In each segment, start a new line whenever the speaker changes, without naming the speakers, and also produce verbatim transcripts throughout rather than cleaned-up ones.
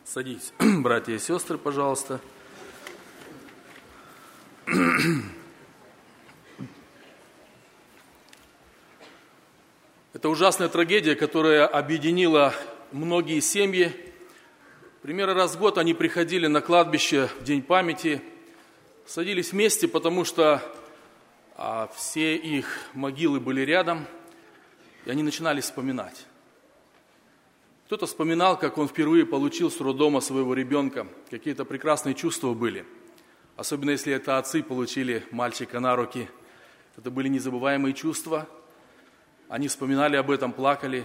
Садитесь, братья и сестры, пожалуйста. Это ужасная трагедия, которая объединила многие семьи. Примерно раз в год они приходили на кладбище в День памяти, садились вместе, потому что а, все их могилы были рядом, и они начинали вспоминать. Кто-то вспоминал, как он впервые получил с роддома своего ребенка. Какие-то прекрасные чувства были. Особенно, если это отцы получили мальчика на руки. Это были незабываемые чувства. Они вспоминали об этом, плакали.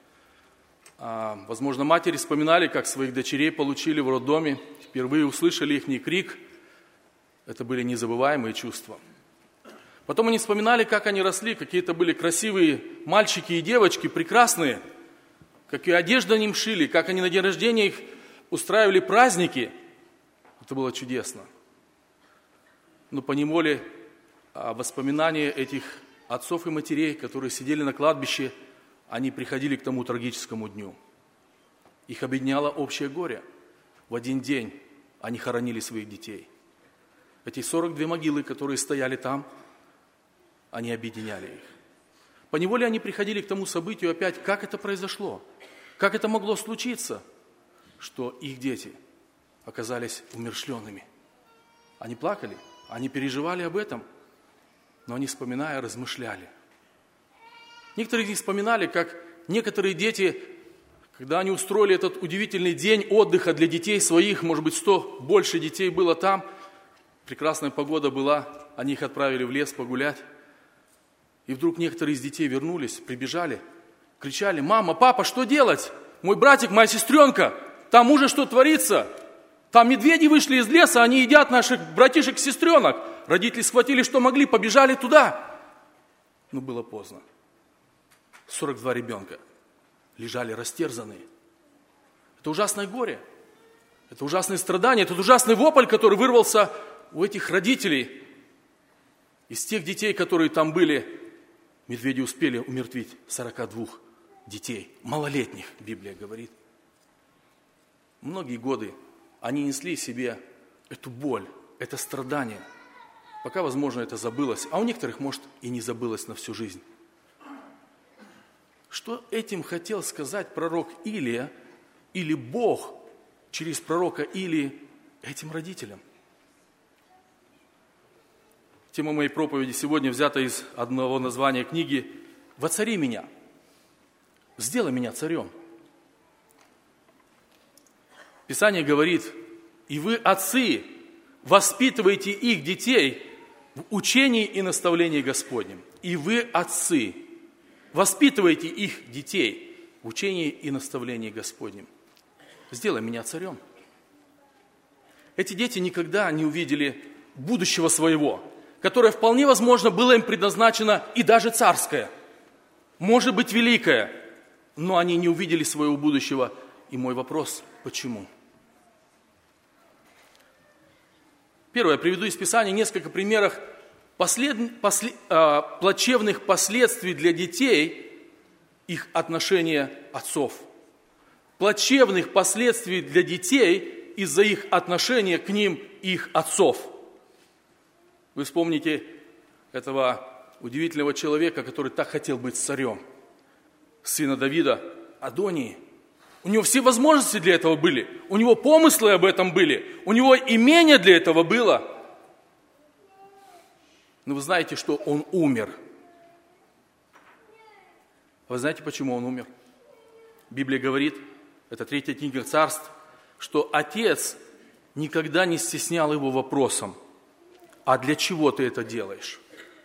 А, возможно, матери вспоминали, как своих дочерей получили в роддоме. Впервые услышали их крик. Это были незабываемые чувства. Потом они вспоминали, как они росли. Какие-то были красивые мальчики и девочки, прекрасные. Какие одежды они им шили, как они на день рождения их устраивали праздники. Это было чудесно. Но поневоле воспоминания этих отцов и матерей, которые сидели на кладбище, они приходили к тому трагическому дню. Их объединяло общее горе. В один день они хоронили своих детей. Эти сорок две могилы, которые стояли там, они объединяли их. Поневоле они приходили к тому событию опять, как это произошло. Как это могло случиться, что их дети оказались умерщвленными? Они плакали, они переживали об этом, но они, вспоминая, размышляли. Некоторые из них вспоминали, как некоторые дети, когда они устроили этот удивительный день отдыха для детей своих, может быть, сто больше детей было там, прекрасная погода была, они их отправили в лес погулять. И вдруг некоторые из детей вернулись, прибежали, кричали: «Мама, папа, что делать? Мой братик, моя сестренка, там уже что творится? Там медведи вышли из леса, они едят наших братишек и сестренок». Родители схватили, что могли, побежали туда. Но было поздно. сорок два ребенка лежали растерзанные. Это ужасное горе, это ужасные страдания, это ужасный вопль, который вырвался у этих родителей. Из тех детей, которые там были, медведи успели умертвить сорок два детей, малолетних, Библия говорит. Многие годы они несли в себе эту боль, это страдание, пока, возможно, это забылось, а у некоторых, может, и не забылось на всю жизнь. Что этим хотел сказать пророк Илия или Бог через пророка Илии этим родителям? Тема моей проповеди сегодня взята из одного названия книги «Воцари меня, сделай меня царем». Писание говорит: «И вы, отцы, воспитывайте их детей в учении и наставлении Господнем». И вы, отцы, воспитывайте их детей в учении и наставлении Господнем. Сделай меня царем. Эти дети никогда не увидели будущего своего, которое вполне возможно было им предназначено и даже царское, может быть великое, но они не увидели своего будущего. И мой вопрос: почему? Первое, приведу из Писания несколько примеров послед... после... э, плачевных последствий для детей их отношения отцов. Плачевных последствий для детей из-за их отношения к ним их отцов. Вы вспомните этого удивительного человека, который так хотел быть царем, сына Давида, Адонии. У него все возможности для этого были, у него помыслы об этом были, у него имение для этого было. Но вы знаете, что он умер. Вы знаете, почему он умер? Библия говорит, это третья книга Царств, что отец никогда не стеснял его вопросом: «А для чего ты это делаешь?»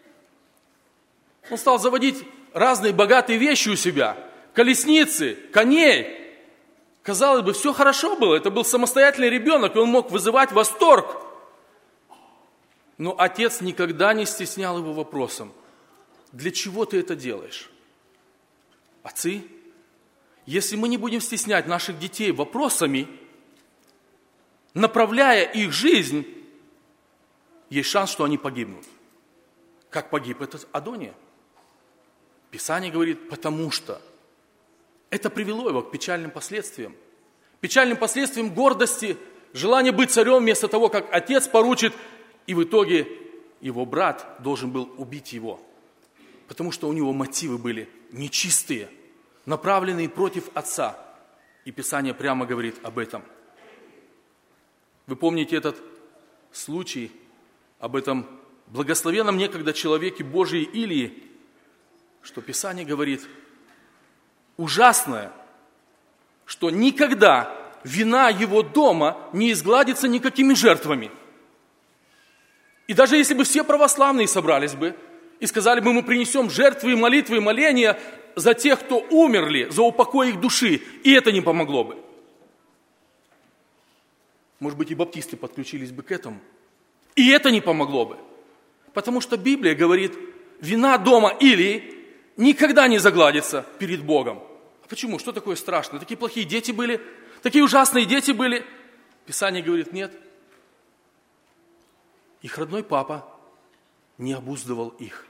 Он стал заводить разные богатые вещи у себя, колесницы, коней. Казалось бы, все хорошо было, это был самостоятельный ребенок, и он мог вызывать восторг. Но отец никогда не стеснял его вопросом: «Для чего ты это делаешь?» Отцы, если мы не будем стеснять наших детей вопросами, направляя их жизнь, есть шанс, что они погибнут. Как погиб этот Адония? Писание говорит: потому что это привело его к печальным последствиям. печальным последствием гордости, желание быть царем вместо того, как отец поручит, и в итоге его брат должен был убить его, потому что у него мотивы были нечистые, направленные против отца. И Писание прямо говорит об этом. Вы помните этот случай, об этом благословенном некогда человеке Божьей Илии, что Писание говорит ужасное, что никогда вина его дома не изгладится никакими жертвами. И даже если бы все православные собрались бы и сказали бы, мы принесем жертвы и молитвы и моления за тех, кто умерли, за упокой их души, и это не помогло бы. Может быть, и баптисты подключились бы к этому, и это не помогло бы. Потому что Библия говорит, вина дома Илии никогда не загладится перед Богом. А почему? Что такое страшное? Такие плохие дети были, такие ужасные дети были. Писание говорит, нет. Их родной папа не обуздывал их.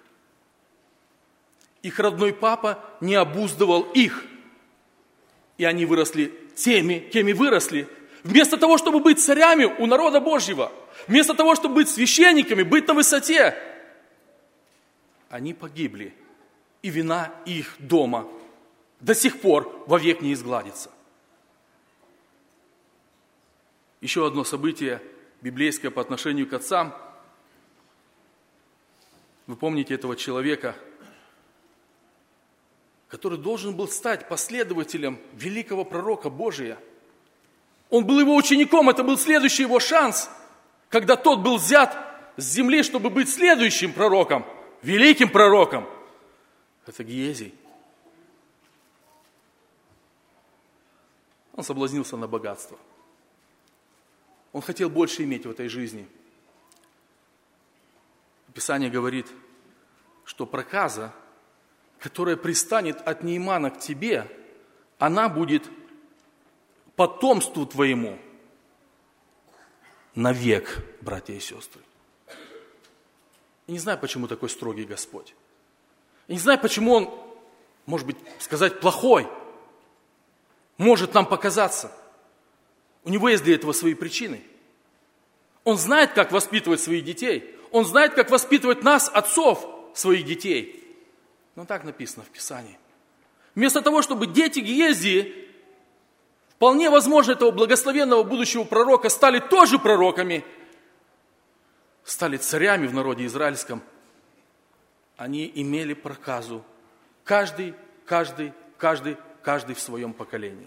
Их родной папа не обуздывал их. И они выросли теми, кем и выросли. Вместо того, чтобы быть царями у народа Божьего, вместо того, чтобы быть священниками, быть на высоте, они погибли. И вина их дома до сих пор вовек не изгладится. Еще одно событие библейское по отношению к отцам. Вы помните этого человека, который должен был стать последователем великого пророка Божия. Он был его учеником, это был следующий его шанс, когда тот был взят с земли, чтобы быть следующим пророком, великим пророком. Это Гиезий. Он соблазнился на богатство. Он хотел больше иметь в этой жизни. Писание говорит, что проказа, которая пристанет от Неймана к тебе, она будет потомству твоему навек, братья и сестры. Я не знаю, почему такой строгий Господь. Я не знаю, почему Он, может быть, сказать, плохой. Может нам показаться. У Него есть для этого свои причины. Он знает, как воспитывать своих детей. Он знает, как воспитывать нас, отцов, своих детей. Но так написано в Писании. Вместо того, чтобы дети Гиезии, вполне возможно, этого благословенного будущего пророка, стали тоже пророками, стали царями в народе израильском, они имели проказу. Каждый, каждый, каждый, каждый в своем поколении.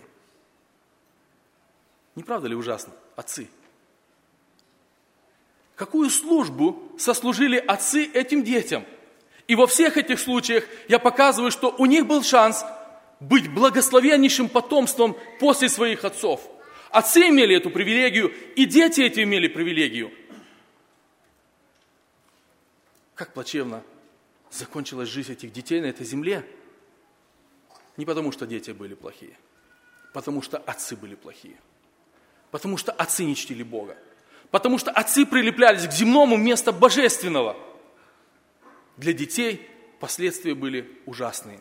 Не правда ли ужасно, отцы? Какую службу сослужили отцы этим детям? И во всех этих случаях я показываю, что у них был шанс быть благословеннейшим потомством после своих отцов. Отцы имели эту привилегию, и дети эти имели привилегию. Как плачевно закончилась жизнь этих детей на этой земле. Не потому, что дети были плохие, потому что отцы были плохие. Потому что отцы не чтили Бога. Потому что отцы прилеплялись к земному вместо божественного. Для детей последствия были ужасные.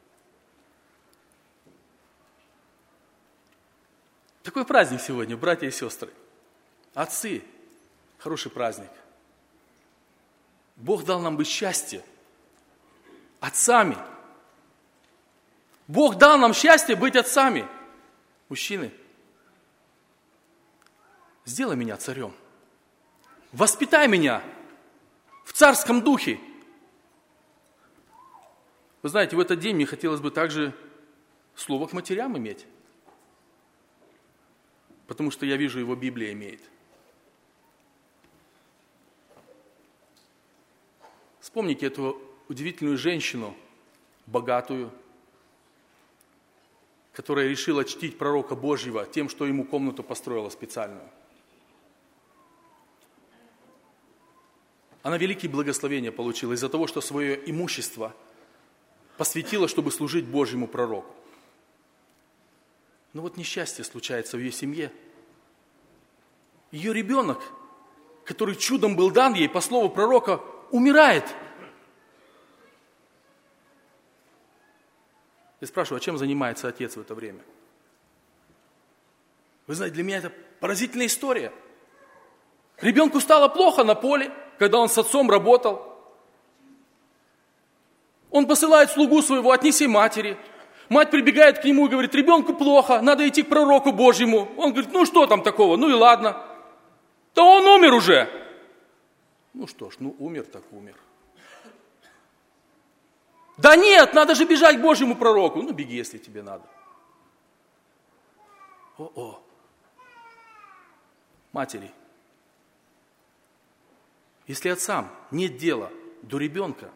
Такой праздник сегодня, братья и сестры. Отцы, хороший праздник. Бог дал нам быть счастье отцами. Бог дал нам счастье быть отцами. Мужчины, сделай меня царем. Воспитай меня в царском духе. Вы знаете, в этот день мне хотелось бы также слово к матерям иметь. Потому что я вижу, его Библия имеет. Вспомните эту удивительную женщину, богатую, которая решила чтить пророка Божьего тем, что ему комнату построила специальную. Она великие благословения получила из-за того, что свое имущество посвятила, чтобы служить Божьему пророку. Но вот несчастье случается в ее семье. Ее ребенок, который чудом был дан ей по слову пророка, умирает. Я спрашиваю, а чем занимается отец в это время? Вы знаете, для меня это поразительная история. Ребенку стало плохо на поле, когда он с отцом работал. Он посылает слугу своего, отнеси матери. Мать прибегает к нему и говорит, ребенку плохо, надо идти к пророку Божьему. Он говорит, ну что там такого, ну и ладно. Да он умер уже. Ну что ж, ну умер так умер. Да нет, надо же бежать к Божьему пророку. Ну беги, если тебе надо. О-о. Матери, если отцам нет дела до ребенка,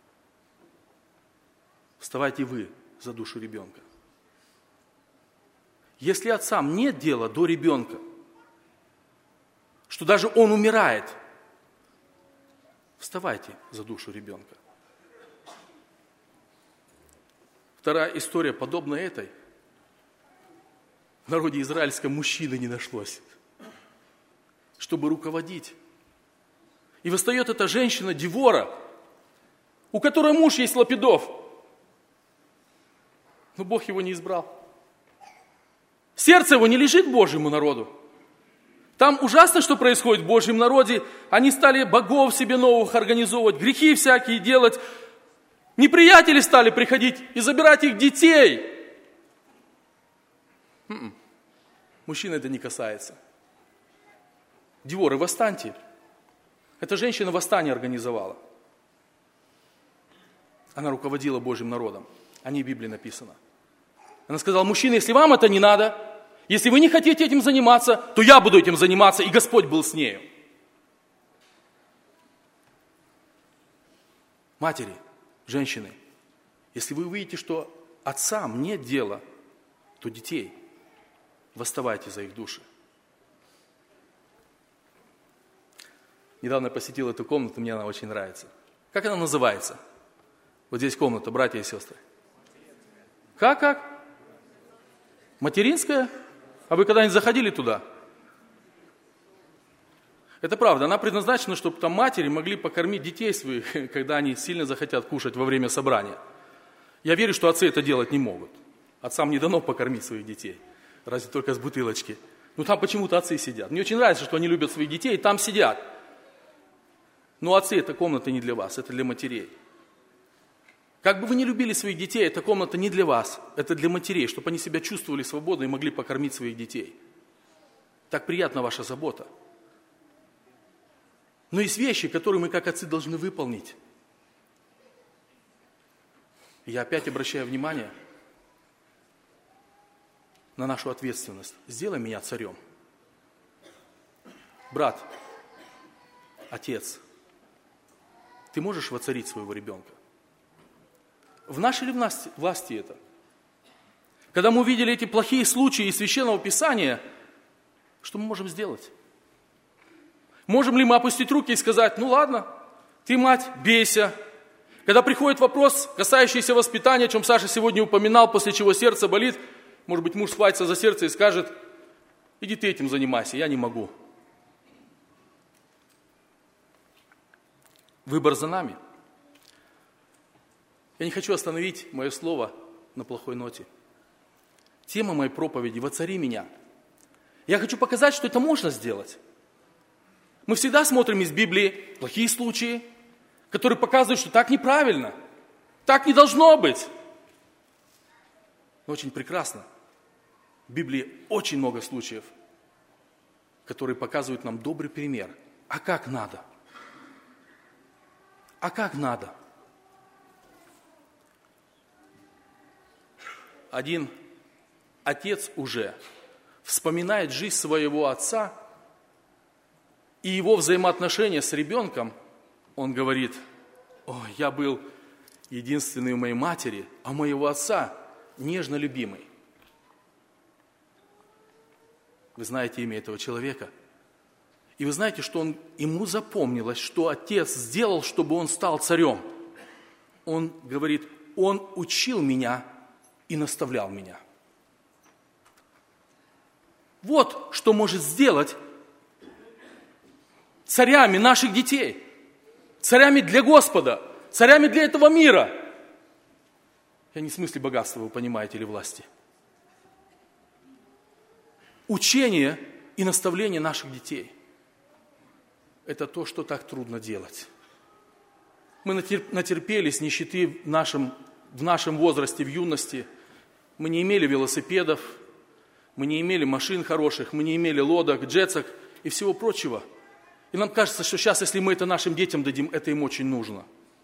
вставайте вы за душу ребенка. Если отцам нет дела до ребенка, что даже он умирает, вставайте за душу ребенка. Вторая история, подобная этой. В народе израильском мужчины не нашлось, чтобы руководить. И восстает эта женщина Девора, у которой муж есть Лапидов. Но Бог его не избрал. Сердце его не лежит к Божьему народу. Там ужасно, что происходит в Божьем народе. Они стали богов себе новых организовывать, грехи всякие делать. Неприятели стали приходить и забирать их детей. М-м. Мужчин это не касается. Деворы, восстаньте. Эта женщина восстание организовала. Она руководила Божьим народом. О ней в Библии написано. Она сказала, мужчины, если вам это не надо, если вы не хотите этим заниматься, то я буду этим заниматься, и Господь был с нею. Матери, женщины, если вы увидите, что отцам нет дела, то детей, восставайте за их души. Недавно я посетил эту комнату, мне она очень нравится. Как она называется? Вот здесь комната, братья и сестры. Как, как? Материнская? А вы когда-нибудь заходили туда? Это правда, она предназначена, чтобы там матери могли покормить детей своих, когда они сильно захотят кушать во время собрания. Я верю, что отцы это делать не могут. Отцам не дано покормить своих детей, разве только с бутылочки. Но там почему-то отцы сидят. Мне очень нравится, что они любят своих детей, и там сидят. Но отцы, эта комната не для вас, это для матерей. Как бы вы ни любили своих детей, эта комната не для вас, это для матерей, чтобы они себя чувствовали свободно и могли покормить своих детей. Так приятна ваша забота. Но есть вещи, которые мы как отцы должны выполнить. Я опять обращаю внимание на нашу ответственность. Сделай меня царем. Брат, отец, ты можешь воцарить своего ребенка? В нашей ли власти, власти это? Когда мы увидели эти плохие случаи из Священного Писания, что мы можем сделать? Можем ли мы опустить руки и сказать, ну ладно, ты, мать, бейся. Когда приходит вопрос, касающийся воспитания, о чем Саша сегодня упоминал, после чего сердце болит, может быть, муж схватится за сердце и скажет, иди ты этим занимайся, я не могу. Выбор за нами. Я не хочу остановить мое слово на плохой ноте. Тема моей проповеди «Воцари меня». Я хочу показать, что это можно сделать. Мы всегда смотрим из Библии плохие случаи, которые показывают, что так неправильно, так не должно быть. Но очень прекрасно. В Библии очень много случаев, которые показывают нам добрый пример. А как надо? А как надо? Один отец уже вспоминает жизнь своего отца и его взаимоотношения с ребенком. Он говорит, о, я был единственный у моей матери, а у моего отца нежно любимый. Вы знаете имя этого человека. И вы знаете, что он, ему запомнилось, что отец сделал, чтобы он стал царем. Он говорит, он учил меня и наставлял меня. Вот что может сделать царями наших детей, царями для Господа, царями для этого мира. Я не в смысле богатства, вы понимаете, или власти. учение и наставление наших детей. Это то, что так трудно делать. Мы натерпелись нищеты в нашем, в нашем возрасте, в юности. Мы не имели велосипедов, мы не имели машин хороших, мы не имели лодок, джетсок и всего прочего. И нам кажется, что сейчас, если мы это нашим детям дадим, это им очень нужно.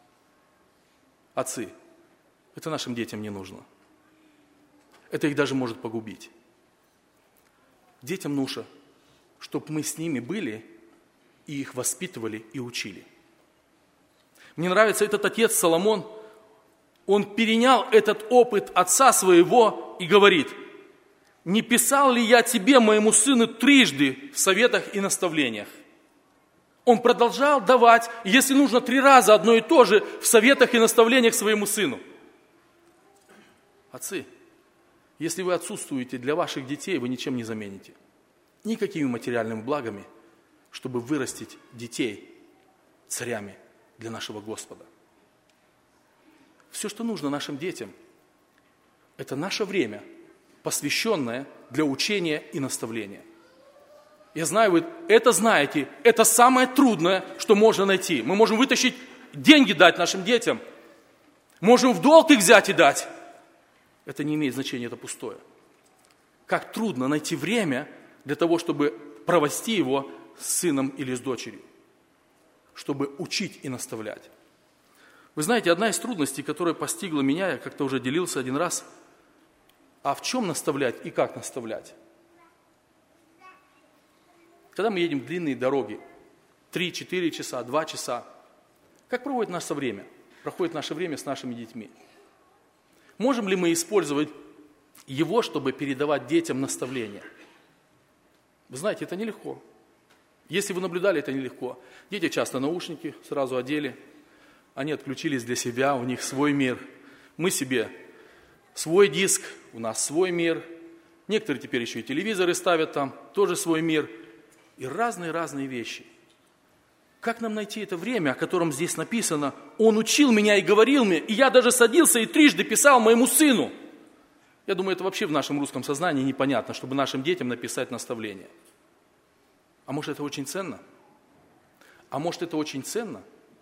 Отцы, это нашим детям не нужно. Это их даже может погубить. Детям нужно, чтобы мы с ними были и их воспитывали и учили. Мне нравится этот отец Соломон. Он перенял этот опыт отца своего и говорит: «Не писал ли я тебе, моему сыну, трижды в советах и наставлениях?» Он продолжал давать, если нужно, три раза одно и то же в советах и наставлениях своему сыну. Отцы, если вы отсутствуете для ваших детей, вы ничем не замените. Никакими материальными благами, чтобы вырастить детей царями для нашего Господа. Все, что нужно нашим детям, это наше время, посвященное для учения и наставления. Я знаю, вы это знаете, это самое трудное, что можно найти. Мы можем вытащить деньги дать нашим детям, можем в долг их взять и дать. Это не имеет значения, это пустое. Как трудно найти время для того, чтобы провести его с сыном или с дочерью, чтобы учить и наставлять. Вы знаете, одна из трудностей, которая постигла меня, я как-то уже делился один раз, а в чем наставлять и как наставлять? Когда мы едем в длинные дороги, три-четыре часа, два часа, как проводит наше время? Проходит наше время с нашими детьми. Можем ли мы использовать его, чтобы передавать детям наставления? Вы знаете, это нелегко. Если вы наблюдали, это нелегко. Дети часто наушники сразу одели, они отключились для себя, у них свой мир. Мы себе свой диск, у нас свой мир. Некоторые теперь еще и телевизоры ставят там, тоже свой мир. И разные-разные вещи. Как нам найти это время, о котором здесь написано? Он учил меня и говорил мне, и я даже садился и трижды писал моему сыну. Я думаю, это вообще в нашем русском сознании непонятно, чтобы нашим детям написать наставление. А может, это очень ценно? А может, это очень ценно?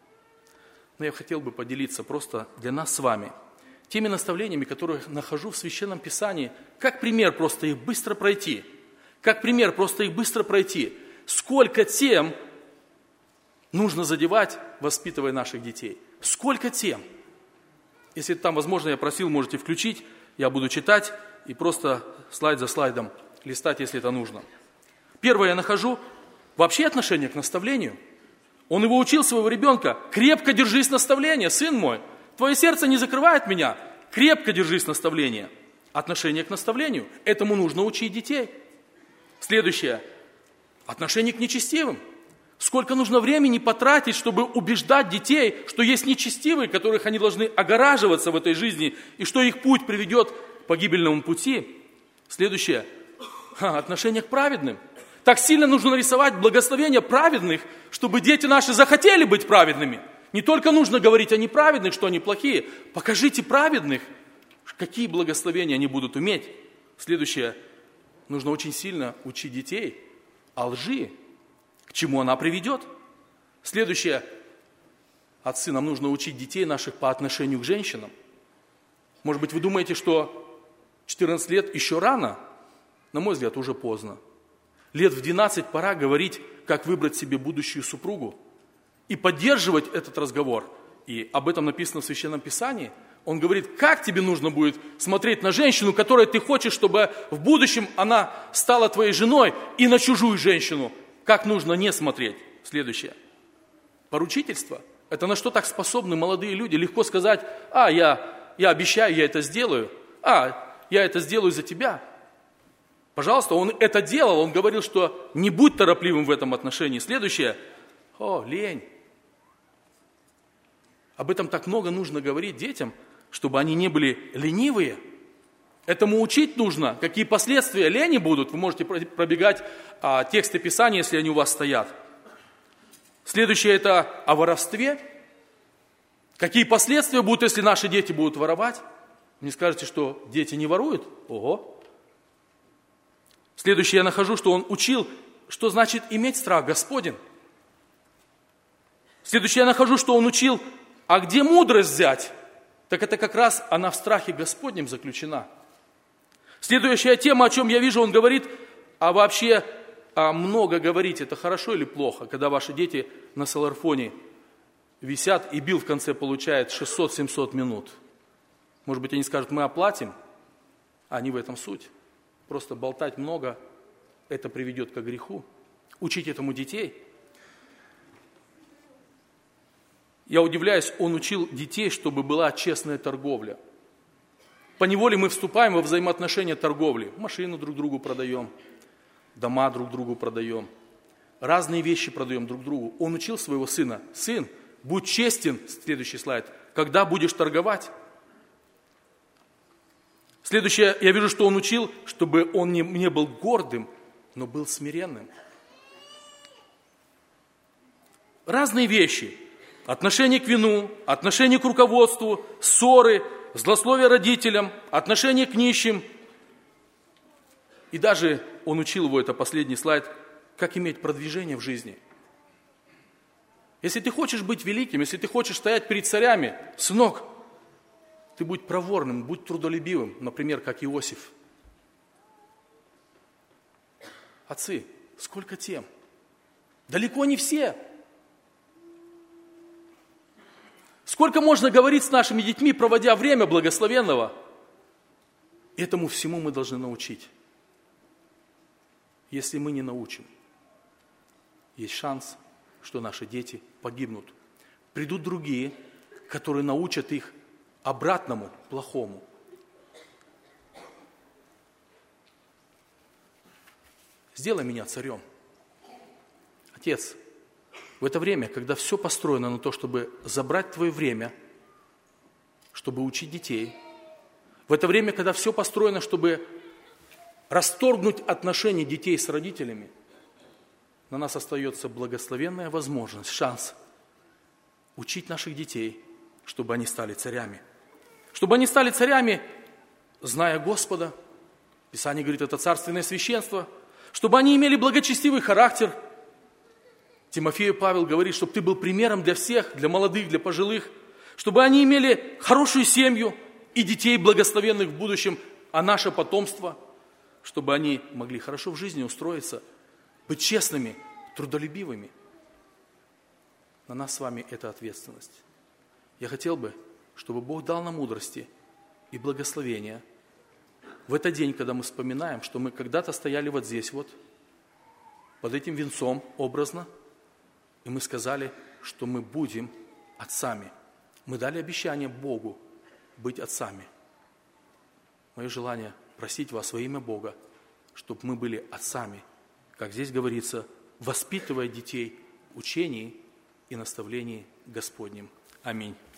Но я хотел бы поделиться просто для нас с вами теми наставлениями, которые нахожу в Священном Писании, как пример просто их быстро пройти. Как пример просто их быстро пройти. Сколько тем нужно задевать, воспитывая наших детей? Сколько тем? Если там, возможно, я просил, можете включить, я буду читать и просто слайд за слайдом листать, если это нужно. Первое я нахожу вообще отношение к наставлению. Он его учил, своего ребенка: крепко держись наставления, сын мой. Твое сердце не закрывает меня. Крепко держись наставления. Отношение к наставлению. Этому нужно учить детей. Следующее. Отношение к нечестивым. Сколько нужно времени потратить, чтобы убеждать детей, что есть нечестивые, которых они должны огораживаться в этой жизни, и что их путь приведет к погибельному пути. Следующее. Ха, отношение к праведным. Так сильно нужно нарисовать благословения праведных, чтобы дети наши захотели быть праведными. Не только нужно говорить о неправедных, что они плохие. Покажите праведных, какие благословения они будут иметь. Следующее. Нужно очень сильно учить детей о лжи, к чему она приведет. Следующее. Отцы, нам нужно учить детей наших по отношению к женщинам. Может быть, вы думаете, что четырнадцать лет еще рано? На мой взгляд, уже поздно. Лет в двенадцать пора говорить, как выбрать себе будущую супругу. И поддерживать этот разговор. И об этом написано в Священном Писании. Он говорит, как тебе нужно будет смотреть на женщину, которой ты хочешь, чтобы в будущем она стала твоей женой, и на чужую женщину. Как нужно не смотреть. Следующее. Поручительство. Это на что так способны молодые люди? Легко сказать, а, я, я обещаю, я это сделаю. А, я это сделаю за тебя. Пожалуйста, он это делал. Он говорил, что не будь торопливым в этом отношении. Следующее. О, лень. Об этом так много нужно говорить детям, чтобы они не были ленивые. Этому учить нужно. Какие последствия лени будут, вы можете пробегать а, тексты Писания, если они у вас стоят. Следующее это о воровстве. Какие последствия будут, если наши дети будут воровать? Не скажете, что дети не воруют? Ого! Следующее я нахожу, что он учил, что значит иметь страх Господень. Следующее я нахожу, что он учил, а где мудрость взять? Так это как раз она в страхе Господнем заключена. Следующая тема, о чем я вижу, он говорит, а вообще а много говорить, это хорошо или плохо, когда ваши дети на соларфоне висят и бил в конце получает шестьсот-семьсот минут. Может быть, они скажут, мы оплатим, а не в этом суть. Просто болтать много, это приведет к греху. Учить этому детей. Я удивляюсь, он учил детей, чтобы была честная торговля. Поневоле мы вступаем во взаимоотношения торговли. Машину друг другу продаем, дома друг другу продаем, разные вещи продаем друг другу. Он учил своего сына, сын, будь честен, следующий слайд, когда будешь торговать. Следующее, я вижу, что он учил, чтобы он не, не был гордым, но был смиренным. Разные вещи. Отношение к вину, отношение к руководству, ссоры, злословие родителям, отношение к нищим. И даже он учил его, это последний слайд, как иметь продвижение в жизни. Если ты хочешь быть великим, если ты хочешь стоять перед царями, сынок, ты будь проворным, будь трудолюбивым, например, как Иосиф. Отцы, сколько тем? Далеко не все. Сколько можно говорить с нашими детьми, проводя время благословенного? Этому всему мы должны научить. Если мы не научим, есть шанс, что наши дети погибнут. Придут другие, которые научат их обратному, плохому. Сделай меня царем. Отец, в это время, когда все построено на то, чтобы забрать твое время, чтобы учить детей, в это время, когда все построено, чтобы расторгнуть отношения детей с родителями, на нас остается благословенная возможность, шанс учить наших детей, чтобы они стали царями. Чтобы они стали царями, зная Господа. Писание говорит, это царственное священство. Чтобы они имели благочестивый характер. Тимофею Павел говорит, чтобы ты был примером для всех, для молодых, для пожилых. Чтобы они имели хорошую семью и детей благословенных в будущем, а наше потомство, чтобы они могли хорошо в жизни устроиться, быть честными, трудолюбивыми. На нас с вами эта ответственность. Я хотел бы, чтобы Бог дал нам мудрости и благословения в этот день, когда мы вспоминаем, что мы когда-то стояли вот здесь вот, под этим венцом образно, и мы сказали, что мы будем отцами. Мы дали обещание Богу быть отцами. Мое желание просить вас во имя Бога, чтобы мы были отцами, как здесь говорится, воспитывая детей в учении и наставлении Господнем. Аминь.